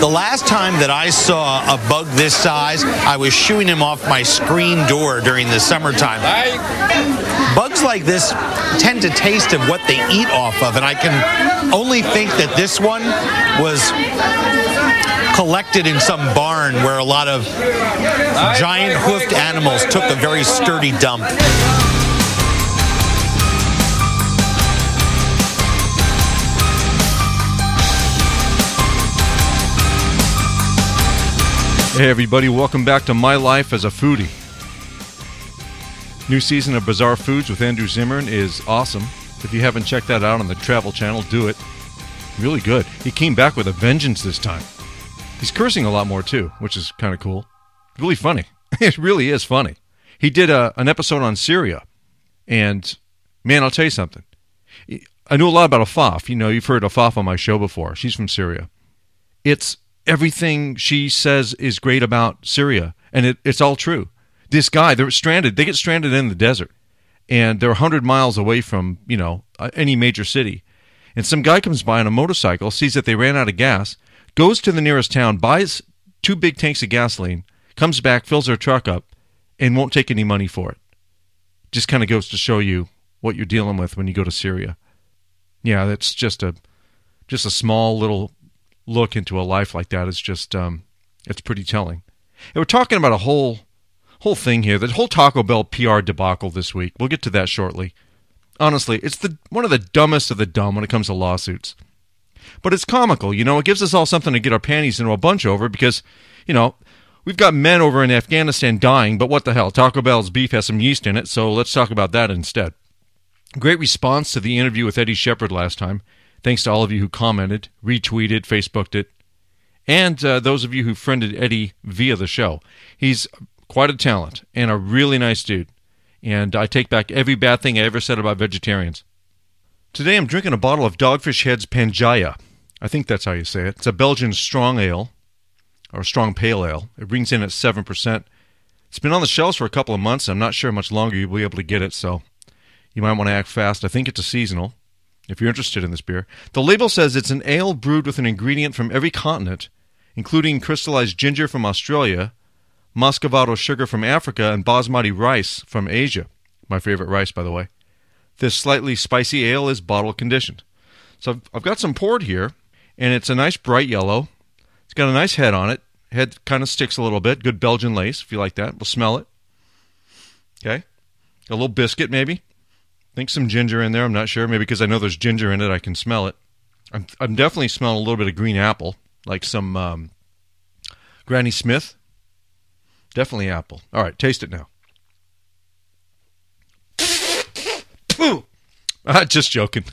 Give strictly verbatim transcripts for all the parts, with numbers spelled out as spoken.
The last time that I saw a bug this size, I was shooing him off my screen door during the summertime. Bugs like this tend to taste of what they eat off of, and I can only think that this one was collected in some barn where a lot of giant hoofed animals took a very sturdy dump. Hey everybody, welcome back to My Life as a Foodie. New season of Bizarre Foods with Andrew Zimmern is awesome. If you haven't checked that out on the Travel Channel, do it. Really good. He came back with a vengeance this time. He's cursing a lot more too, which is kind of cool. Really funny. It really is funny. He did a, an episode on Syria, and man, I'll tell you something. I knew a lot about Afaf. You know, you've heard Afaf on my show before. She's from Syria. It's everything she says is great about Syria, and it, it's all true. This guy, they're stranded. They get stranded in the desert, and they're one hundred miles away from, you know, any major city. And some guy comes by on a motorcycle, sees that they ran out of gas, goes to the nearest town, buys two big tanks of gasoline, comes back, fills their truck up, and won't take any money for it. Just kind of goes to show you what you're dealing with when you go to Syria. Yeah, that's just a just a small little look into a life like that. Is just um, it's pretty telling. And we're talking about a whole whole thing here. The whole Taco Bell P R debacle this week. We'll get to that shortly. Honestly, it's the one of the dumbest of the dumb when it comes to lawsuits. But it's comical, you know. It gives us all something to get our panties into a bunch over because, you know, we've got men over in Afghanistan dying, but what the hell? Taco Bell's beef has some yeast in it, so let's talk about that instead. Great response to the interview with Eddie Shepard last time. Thanks to all of you who commented, retweeted, Facebooked it, and uh, those of you who friended Eddie via the show. He's quite a talent and a really nice dude, and I take back every bad thing I ever said about vegetarians. Today I'm drinking a bottle of Dogfish Head's Pangaea. I think that's how you say it. It's a Belgian strong ale, or strong pale ale. It rings in at seven percent. It's been on the shelves for a couple of months. I'm not sure how much longer you'll be able to get it, so you might want to act fast. I think it's a seasonal, if you're interested in this beer. The label says it's an ale brewed with an ingredient from every continent, including crystallized ginger from Australia, Muscovado sugar from Africa, and basmati rice from Asia. My favorite rice, by the way. This slightly spicy ale is bottle conditioned. So I've, I've got some poured here, and it's a nice bright yellow. It's got a nice head on it. Head kind of sticks a little bit. Good Belgian lace, if you like that. We'll smell it. Okay. A little biscuit, maybe. I think some ginger in there. I'm not sure. Maybe because I know there's ginger in it, I can smell it. I'm, I'm definitely smelling a little bit of green apple, like some um, Granny Smith. Definitely apple. All right, taste it now. Uh, just joking.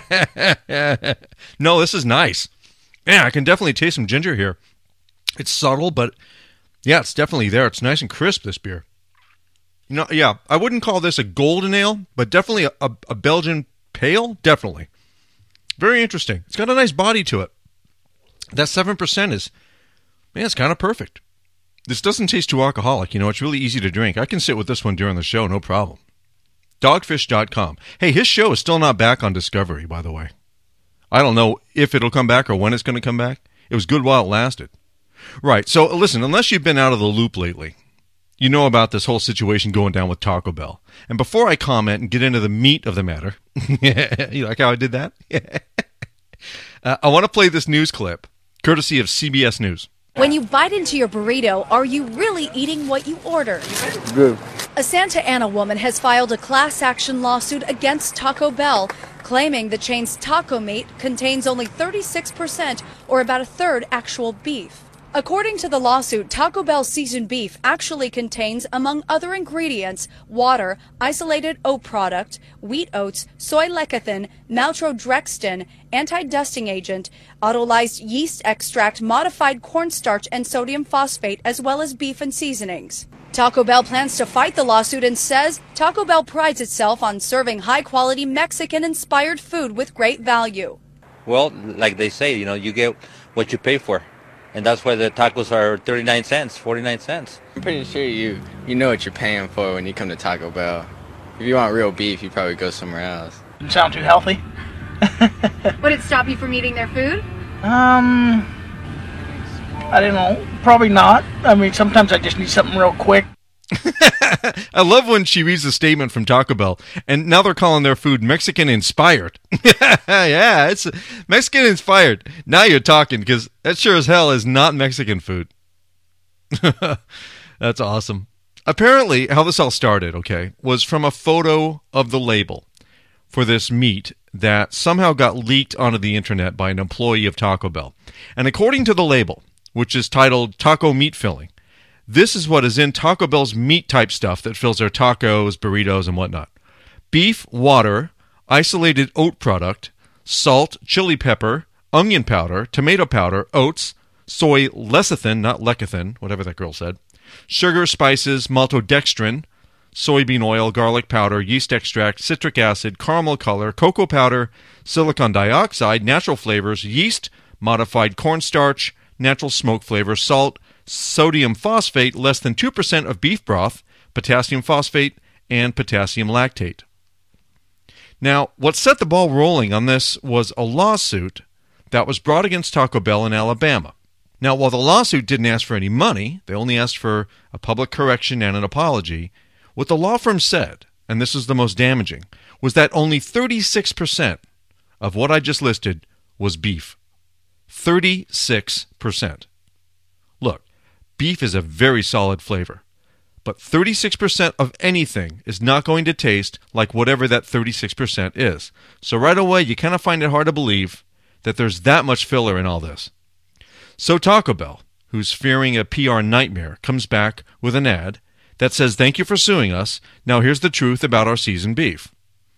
No, this is nice. Yeah, I can definitely taste some ginger here. It's subtle, but yeah, it's definitely there. It's nice and crisp, this beer. You know, yeah, I wouldn't call this a golden ale, but definitely a, a, a Belgian pale, definitely. Very interesting. It's got a nice body to it. That seven percent is, man, it's kind of perfect. This doesn't taste too alcoholic. You know, it's really easy to drink. I can sit with this one during the show, no problem. Dogfish dot com. Hey, his show is still not back on Discovery, by the way. I don't know if it'll come back or when it's going to come back. It was good while it lasted. Right, so listen, unless you've been out of the loop lately, you know about this whole situation going down with Taco Bell. And before I comment and get into the meat of the matter, you like how I did that? uh, I want to play this news clip, courtesy of C B S News. When you bite into your burrito, are you really eating what you ordered? Good. A Santa Ana woman has filed a class action lawsuit against Taco Bell, claiming the chain's taco meat contains only thirty-six percent, or about a third, actual beef. According to the lawsuit, Taco Bell seasoned beef actually contains, among other ingredients, water, isolated oat product, wheat oats, soy lecithin, maltodextrin, anti-dusting agent, autolyzed yeast extract, modified cornstarch, and sodium phosphate, as well as beef and seasonings. Taco Bell plans to fight the lawsuit and says Taco Bell prides itself on serving high-quality Mexican-inspired food with great value. Well, like they say, you know, you get what you pay for. And that's why the tacos are thirty-nine cents, forty-nine cents. I'm pretty sure you you know what you're paying for when you come to Taco Bell. If you want real beef, you probably go somewhere else. Doesn't sound too healthy. Would it stop you from eating their food? Um, I don't know. Probably not. I mean, sometimes I just need something real quick. I love when she reads the statement from Taco Bell, and now they're calling their food Mexican-inspired. Yeah, it's Mexican-inspired. Now you're talking, because that sure as hell is not Mexican food. That's awesome. Apparently, how this all started, okay, was from a photo of the label for this meat that somehow got leaked onto the internet by an employee of Taco Bell. And according to the label, which is titled Taco Meat Filling, this is what is in Taco Bell's meat-type stuff that fills their tacos, burritos, and whatnot. Beef, water, isolated oat product, salt, chili pepper, onion powder, tomato powder, oats, soy lecithin, not lecithin, whatever that girl said, sugar, spices, maltodextrin, soybean oil, garlic powder, yeast extract, citric acid, caramel color, cocoa powder, silicon dioxide, natural flavors, yeast, modified cornstarch, natural smoke flavor, salt, sodium phosphate, less than two percent of beef broth, potassium phosphate, and potassium lactate. Now, what set the ball rolling on this was a lawsuit that was brought against Taco Bell in Alabama. Now, while the lawsuit didn't ask for any money, they only asked for a public correction and an apology, what the law firm said, and this is the most damaging, was that only thirty-six percent of what I just listed was beef. thirty-six percent. Look, beef is a very solid flavor, but thirty-six percent of anything is not going to taste like whatever that thirty-six percent is. So right away, you kind of find it hard to believe that there's that much filler in all this. So Taco Bell, who's fearing a P R nightmare, comes back with an ad that says, "Thank you for suing us. Now here's the truth about our seasoned beef."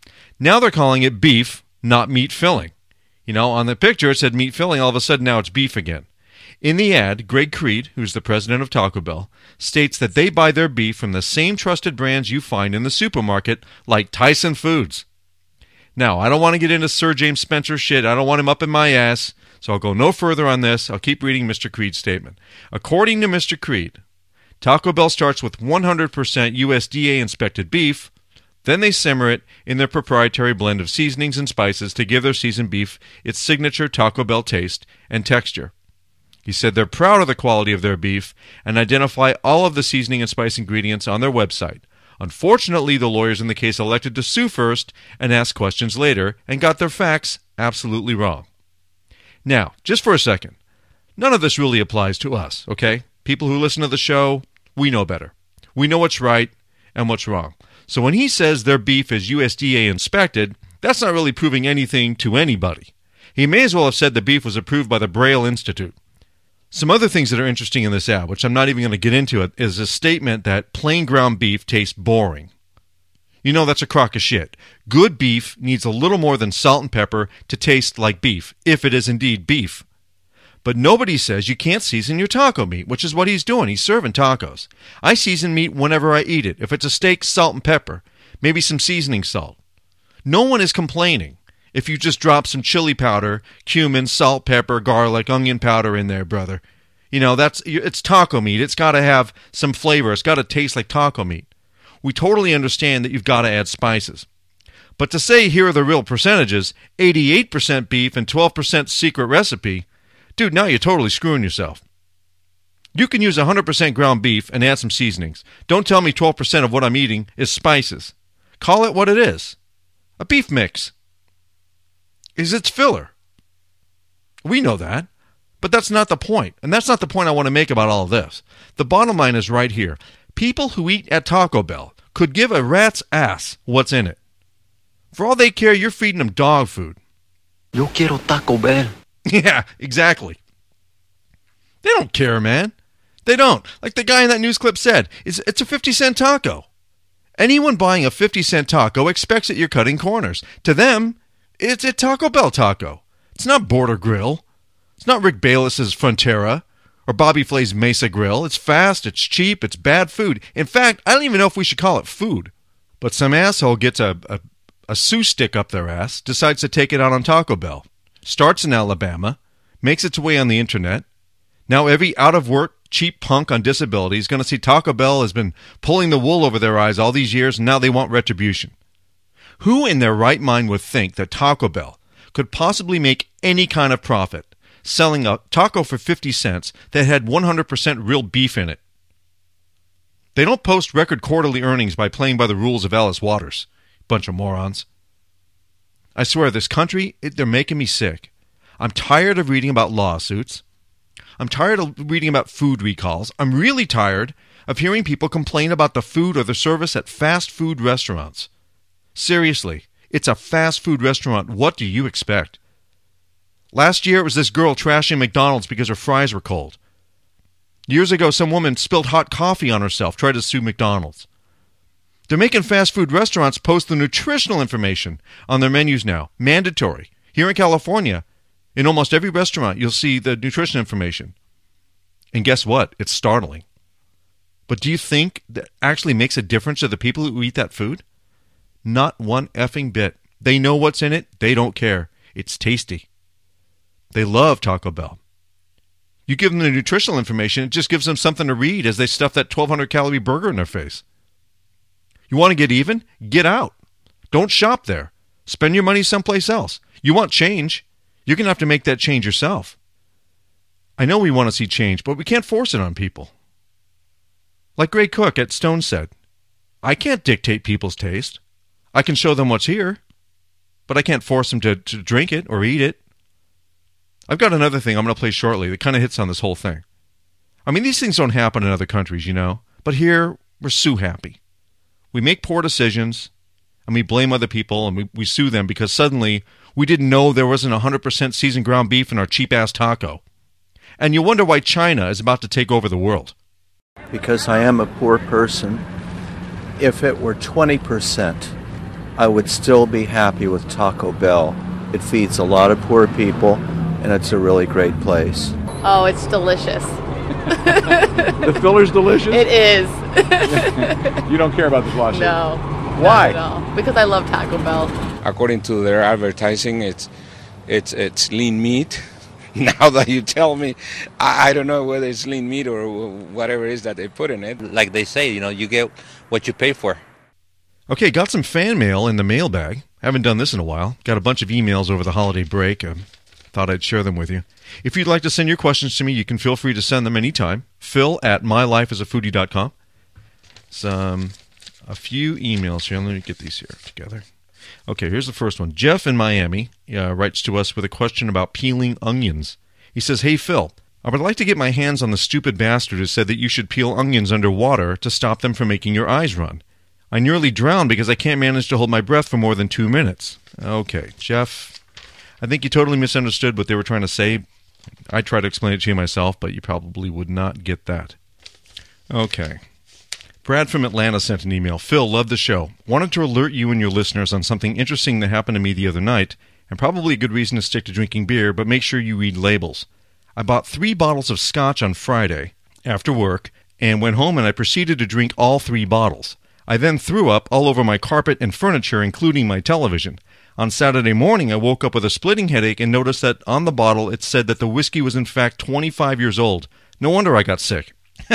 Now they're calling it beef, not meat filling. You know, on the picture it said meat filling. All of a sudden now it's beef again. In the ad, Greg Creed, who's the president of Taco Bell, states that they buy their beef from the same trusted brands you find in the supermarket, like Tyson Foods. Now, I don't want to get into Sir James Spencer shit. I don't want him up in my ass, so I'll go no further on this. I'll keep reading Mister Creed's statement. According to Mister Creed, Taco Bell starts with one hundred percent U S D A-inspected beef. Then they simmer it in their proprietary blend of seasonings and spices to give their seasoned beef its signature Taco Bell taste and texture. He said they're proud of the quality of their beef and identify all of the seasoning and spice ingredients on their website. Unfortunately, the lawyers in the case elected to sue first and ask questions later and got their facts absolutely wrong. Now, just for a second, none of this really applies to us, okay? People who listen to the show, we know better. We know what's right and what's wrong. So when he says their beef is U S D A inspected, that's not really proving anything to anybody. He may as well have said the beef was approved by the Braille Institute. Some other things that are interesting in this ad, which I'm not even going to get into, is a statement that plain ground beef tastes boring. You know, that's a crock of shit. Good beef needs a little more than salt and pepper to taste like beef, if it is indeed beef. But nobody says you can't season your taco meat, which is what he's doing. He's serving tacos. I season meat whenever I eat it. If it's a steak, salt and pepper, maybe some seasoning salt. No one is complaining if you just drop some chili powder, cumin, salt, pepper, garlic, onion powder in there, brother. You know, that's it's taco meat. It's got to have some flavor. It's got to taste like taco meat. We totally understand that you've got to add spices. But to say here are the real percentages, eighty-eight percent beef and twelve percent secret recipe, dude, now you're totally screwing yourself. You can use one hundred percent ground beef and add some seasonings. Don't tell me twelve percent of what I'm eating is spices. Call it what it is. A beef mix. Is its filler. We know that. But that's not the point. And that's not the point I want to make about all of this. The bottom line is right here. People who eat at Taco Bell could give a rat's ass what's in it. For all they care, you're feeding them dog food. Yo quiero Taco Bell. Yeah, exactly. They don't care, man. They don't. Like the guy in that news clip said, it's, it's a fifty cent taco. Anyone buying a fifty cent taco expects that you're cutting corners. To them, it's a Taco Bell taco. It's not Border Grill. It's not Rick Bayless's Frontera or Bobby Flay's Mesa Grill. It's fast, it's cheap, it's bad food. In fact, I don't even know if we should call it food. But some asshole gets a, a, a Sue stick up their ass, decides to take it out on Taco Bell. Starts in Alabama, makes its way on the internet. Now every out-of-work, cheap punk on disability is going to see Taco Bell has been pulling the wool over their eyes all these years, and now they want retribution. Who in their right mind would think that Taco Bell could possibly make any kind of profit selling a taco for fifty cents that had one hundred percent real beef in it. They don't post record quarterly earnings by playing by the rules of Alice Waters. Bunch of morons. I swear, this country, it, they're making me sick. I'm tired of reading about lawsuits. I'm tired of reading about food recalls. I'm really tired of hearing people complain about the food or the service at fast food restaurants. Seriously, it's a fast food restaurant. What do you expect? Last year, it was this girl trashing McDonald's because her fries were cold. Years ago, some woman spilled hot coffee on herself, tried to sue McDonald's. They're making fast food restaurants post the nutritional information on their menus now. Mandatory. Here in California, in almost every restaurant, you'll see the nutrition information. And guess what? It's startling. But do you think that actually makes a difference to the people who eat that food? Not one effing bit. They know what's in it. They don't care. It's tasty. They love Taco Bell. You give them the nutritional information, it just gives them something to read as they stuff that twelve hundred calorie burger in their face. You want to get even? Get out. Don't shop there. Spend your money someplace else. You want change? You're going to have to make that change yourself. I know we want to see change, but we can't force it on people. Like Gray Cook at Stone said, I can't dictate people's taste. I can show them what's here, but I can't force them to, to drink it or eat it. I've got another thing I'm going to play shortly that kind of hits on this whole thing. I mean, these things don't happen in other countries, you know, but here we're sue happy. We make poor decisions, and we blame other people, and we, we sue them because suddenly we didn't know there wasn't one hundred percent seasoned ground beef in our cheap-ass taco. And you wonder why China is about to take over the world. Because I am a poor person. If it were twenty percent, I would still be happy with Taco Bell. It feeds a lot of poor people, and it's a really great place. Oh, it's delicious. The filler's delicious? It is. You don't care about this lawsuit? No. Why? Not at all. Because I love Taco Bell. According to their advertising, it's it's it's lean meat. Now that you tell me, I, I don't know whether it's lean meat or whatever it is that they put in it. Like they say, you know, you get what you pay for. Okay, got some fan mail in the mailbag. Haven't done this in a while. Got a bunch of emails over the holiday break. Um, thought I'd share them with you. If you'd like to send your questions to me, you can feel free to send them anytime. Phil at my life as a foodie dot com. Some, a few emails here. Let me get these here together. Okay, here's the first one. Jeff in Miami uh, writes to us with a question about peeling onions. He says, hey, Phil, I would like to get my hands on the stupid bastard who said that you should peel onions under water to stop them from making your eyes run. I nearly drowned because I can't manage to hold my breath for more than two minutes. Okay, Jeff, I think you totally misunderstood what they were trying to say. I tried to explain it to you myself, but you probably would not get that. Okay. Brad from Atlanta sent an email. Phil, love the show. Wanted to alert you and your listeners on something interesting that happened to me the other night, and probably a good reason to stick to drinking beer, but make sure you read labels. I bought three bottles of scotch on Friday after work and went home and I proceeded to drink all three bottles. I then threw up all over my carpet and furniture, including my television. On Saturday morning, I woke up with a splitting headache and noticed that on the bottle it said that the whiskey was in fact twenty-five years old. No wonder I got sick.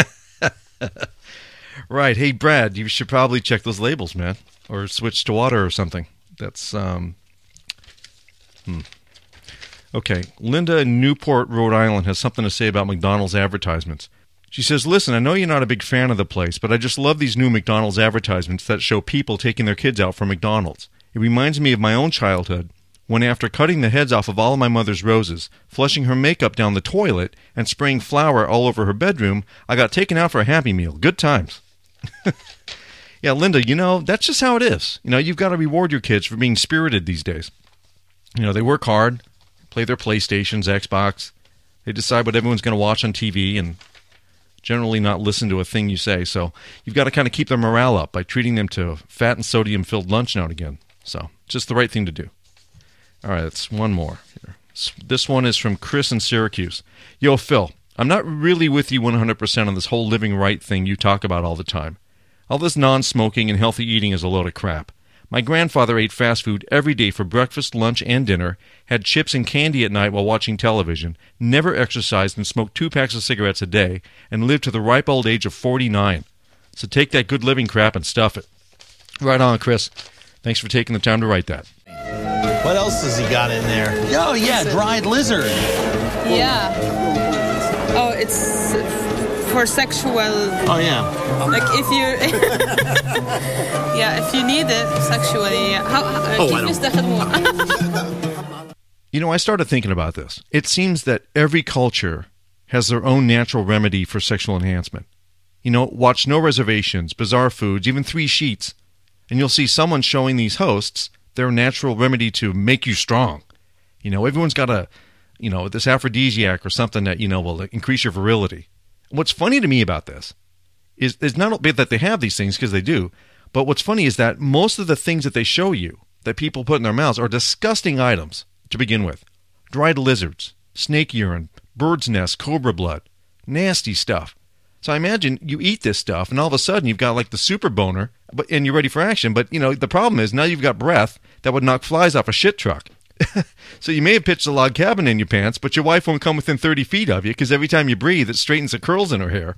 Right. Hey, Brad, you should probably check those labels, man. Or switch to water or something. That's, um... Hmm. Okay. Linda in Newport, Rhode Island has something to say about McDonald's advertisements. She says, listen, I know you're not a big fan of the place, but I just love these new McDonald's advertisements that show people taking their kids out for McDonald's. It reminds me of my own childhood, when after cutting the heads off of all of my mother's roses, flushing her makeup down the toilet, and spraying flour all over her bedroom, I got taken out for a Happy Meal. Good times. Yeah, Linda, you know, that's just how it is. You know, you've got to reward your kids for being spirited these days. You know, they work hard, play their PlayStations, Xbox. They decide what everyone's going to watch on T V and generally not listen to a thing you say. So you've got to kind of keep their morale up by treating them to a fat and sodium-filled lunch now and again. So just the right thing to do. All right, that's one more here. This one is from Chris in Syracuse. Yo, Phil, I'm not really with you one hundred percent on this whole living right thing you talk about all the time. All this non-smoking and healthy eating is a load of crap. My grandfather ate fast food every day for breakfast, lunch, and dinner, had chips and candy at night while watching television, never exercised and smoked two packs of cigarettes a day, and lived to the ripe old age of forty-nine. So take that good living crap and stuff it. Right on, Chris. Thanks for taking the time to write that. What else has he got in there? Oh, yeah, dried lizard. Yeah. Oh, it's for sexual. Oh yeah. Like if you, yeah, if you need it sexually. How, Oh, I كيف يستخدموه؟ You know, I started thinking about this. It seems that every culture has their own natural remedy for sexual enhancement. You know, watch No Reservations, Bizarre Foods, even Three Sheets, and you'll see someone showing these hosts their natural remedy to make you strong. You know, everyone's got a, you know, this aphrodisiac or something that, you know, will increase your virility. What's funny to me about this is, is not only that they have these things, because they do, but what's funny is that most of the things that they show you, that people put in their mouths, are disgusting items to begin with. Dried lizards, snake urine, bird's nest, cobra blood, nasty stuff. So I imagine you eat this stuff, and all of a sudden you've got like the super boner, but and you're ready for action. But, you know, the problem is now you've got breath that would knock flies off a shit truck. So you may have pitched a log cabin in your pants, but your wife won't come within thirty feet of you because every time you breathe, it straightens the curls in her hair.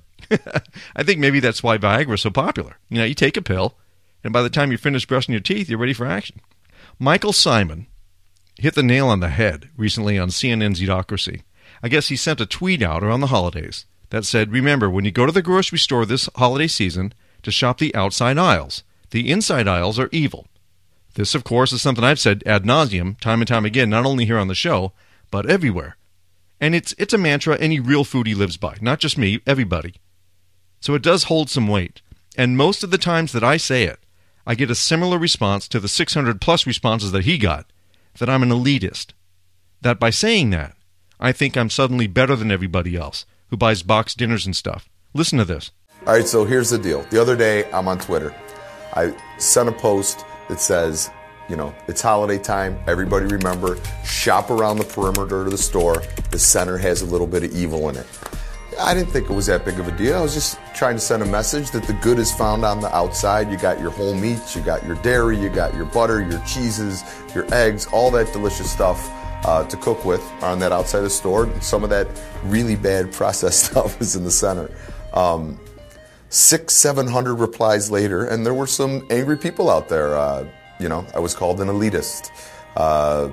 I think maybe that's why Viagra is so popular. You know, you take a pill, and by the time you're finished brushing your teeth, you're ready for action. Michael Simon hit the nail on the head recently on C N N's Idiocracy. I guess he sent a tweet out around the holidays that said, remember, when you go to the grocery store this holiday season, to shop the outside aisles. The inside aisles are evil. This, of course, is something I've said ad nauseum, time and time again, not only here on the show, but everywhere. And it's it's a mantra any real foodie lives by, not just me, everybody. So it does hold some weight. And most of the times that I say it, I get a similar response to the six hundred plus responses that he got, that I'm an elitist. That by saying that, I think I'm suddenly better than everybody else who buys boxed dinners and stuff. Listen to this. All right, so here's the deal. The other day, I'm on Twitter. I sent a post that says, you know, it's holiday time. Everybody remember, shop around the perimeter of the store. The center has a little bit of evil in it. I didn't think it was that big of a deal. I was just trying to send a message that the good is found on the outside. You got your whole meats, you got your dairy, you got your butter, your cheeses, your eggs, all that delicious stuff uh, to cook with on that outside of the store. Some of that really bad processed stuff is in the center. Um, Six, seven hundred replies later, and there were some angry people out there. Uh, you know, I was called an elitist, uh,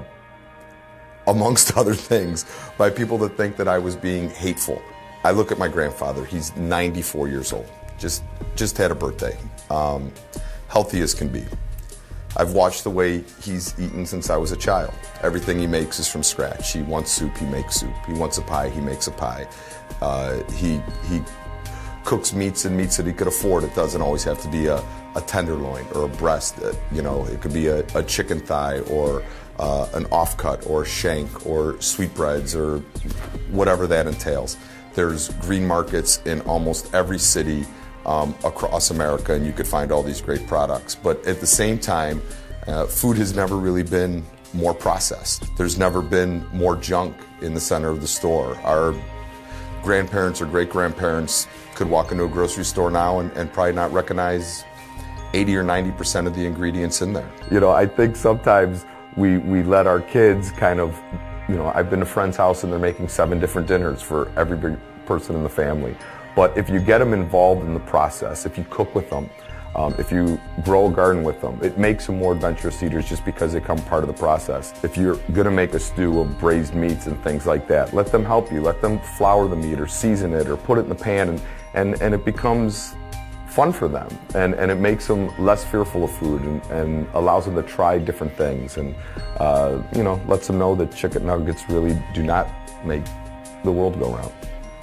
amongst other things, by people that think that I was being hateful. I look at my grandfather. He's ninety-four years old. Just, just had a birthday. Um, healthy as can be. I've watched the way he's eaten since I was a child. Everything he makes is from scratch. He wants soup, he makes soup. He wants a pie, he makes a pie. Uh, he he. cooks meats and meats that he could afford. It doesn't always have to be a, a tenderloin or a breast. Uh, you know, it could be a, a chicken thigh or uh, an offcut or a shank or sweetbreads or whatever that entails. There's green markets in almost every city um, across America, and you could find all these great products. But at the same time, uh, food has never really been more processed. There's never been more junk in the center of the store. Our grandparents or great-grandparents could walk into a grocery store now and, and probably not recognize eighty or ninety percent of the ingredients in there. You know, I think sometimes we, we let our kids kind of, you know, I've been to a friend's house and they're making seven different dinners for every person in the family. But if you get them involved in the process, if you cook with them, um, if you grow a garden with them, it makes them more adventurous eaters just because they become part of the process. If you're going to make a stew of braised meats and things like that, let them help you. Let them flour the meat or season it or put it in the pan, and, and, and it becomes fun for them. And, and it makes them less fearful of food and, and allows them to try different things. And, uh, you know, lets them know that chicken nuggets really do not make the world go round.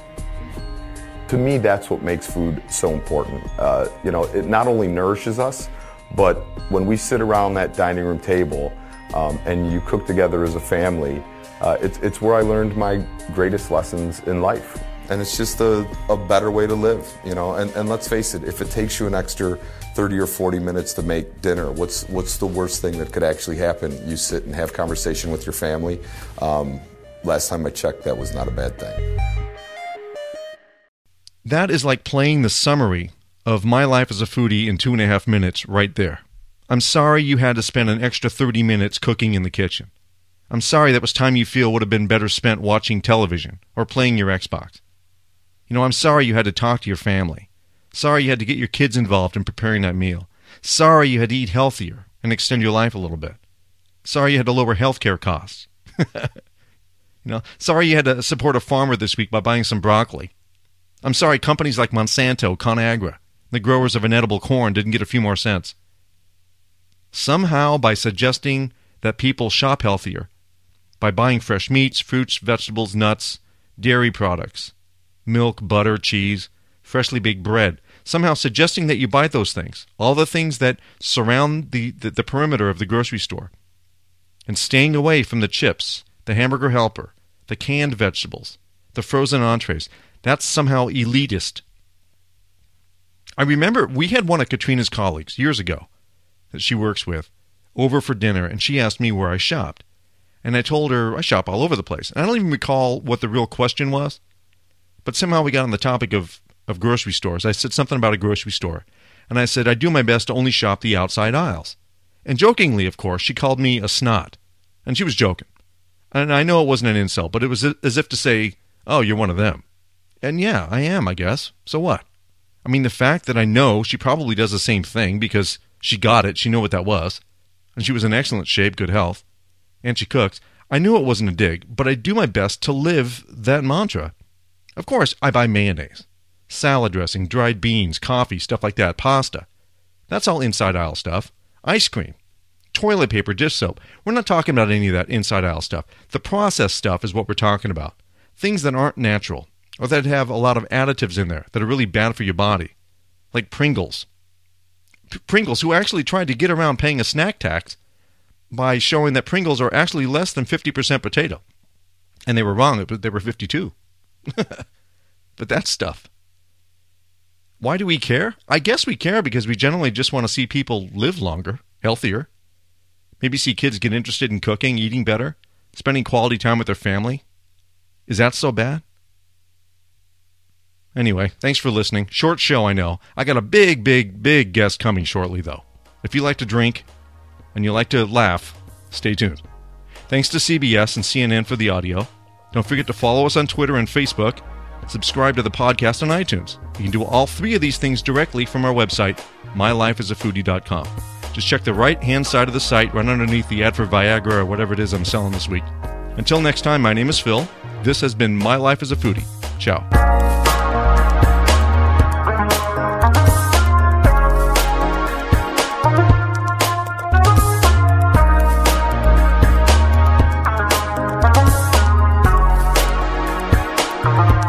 To me, that's what makes food so important. Uh, you know, it not only nourishes us, but when we sit around that dining room table um, and you cook together as a family, uh, it's, it's where I learned my greatest lessons in life. And it's just a, a better way to live, you know. And, and let's face it, if it takes you an extra thirty or forty minutes to make dinner, what's, what's the worst thing that could actually happen? You sit and have conversation with your family. Um, last time I checked, that was not a bad thing. That is like playing the summary of my life as a foodie in two and a half minutes right there. I'm sorry you had to spend an extra thirty minutes cooking in the kitchen. I'm sorry that was time you feel would have been better spent watching television or playing your Xbox. You know, I'm sorry you had to talk to your family. Sorry you had to get your kids involved in preparing that meal. Sorry you had to eat healthier and extend your life a little bit. Sorry you had to lower healthcare costs. You know, sorry you had to support a farmer this week by buying some broccoli. I'm sorry companies like Monsanto, ConAgra, the growers of inedible corn didn't get a few more cents. Somehow, by suggesting that people shop healthier, by buying fresh meats, fruits, vegetables, nuts, dairy products, milk, butter, cheese, freshly baked bread, somehow suggesting that you buy those things, all the things that surround the, the, the perimeter of the grocery store, and staying away from the chips, the hamburger helper, the canned vegetables, the frozen entrees, that's somehow elitist. I remember we had one of Katrina's colleagues years ago that she works with over for dinner, and she asked me where I shopped. And I told her I shop all over the place. And I don't even recall what the real question was, but somehow we got on the topic of, of grocery stores. I said something about a grocery store, and I said I do my best to only shop the outside aisles. And jokingly, of course, she called me a snot. And she was joking. And I know it wasn't an insult, but it was as if to say, oh, you're one of them. And yeah, I am, I guess. So what? I mean, the fact that I know she probably does the same thing because she got it, she knew what that was, and she was in excellent shape, good health, and she cooks, I knew it wasn't a dig, but I do my best to live that mantra. Of course, I buy mayonnaise, salad dressing, dried beans, coffee, stuff like that, pasta. That's all inside aisle stuff. Ice cream, toilet paper, dish soap. We're not talking about any of that inside aisle stuff. The processed stuff is what we're talking about. Things that aren't natural, or that have a lot of additives in there that are really bad for your body, like Pringles. P- Pringles, who actually tried to get around paying a snack tax by showing that Pringles are actually less than fifty percent potato. And they were wrong, but they were fifty-two. But that stuff. Why do we care? I guess we care because we generally just want to see people live longer, healthier. Maybe see kids get interested in cooking, eating better, spending quality time with their family. Is that so bad? Anyway, thanks for listening. Short show, I know. I got a big, big, big guest coming shortly, though. If you like to drink and you like to laugh, stay tuned. Thanks to C B S and C N N for the audio. Don't forget to follow us on Twitter and Facebook. Subscribe to the podcast on iTunes. You can do all three of these things directly from our website, my life is a foodie dot com. Just check the right-hand side of the site right underneath the ad for Viagra or whatever it is I'm selling this week. Until next time, my name is Phil. This has been My Life as a Foodie. Ciao. Bye.